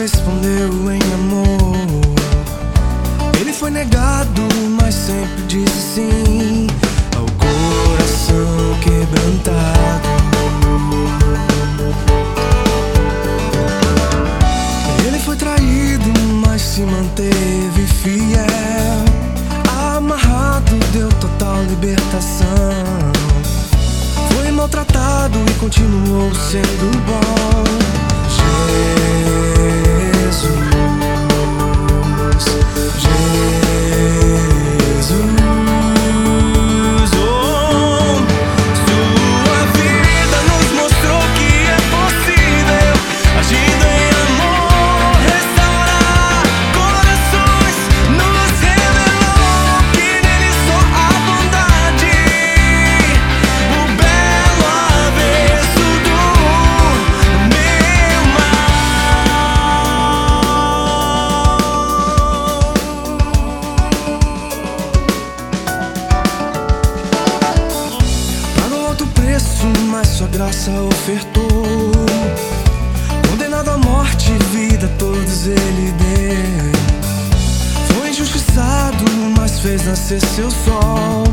respondeu em amor. Ele foi negado, mas sempre disse sim ao coração quebrantado. Ele foi traído, mas se manteve fiel. Amarrado, deu total libertação. Foi maltratado e continuou sendo bom. Jesus, oh, sua vida nos mostrou que é possível, agindo em amor, restaurar corações. Nos revelou que nele só há bondade, o belo avesso do meu Pagou alto preço, mas sua graça ofertou. Condenado à morte, vida a todos ele deu. Foi injustiçado, mas fez nascer seu sol.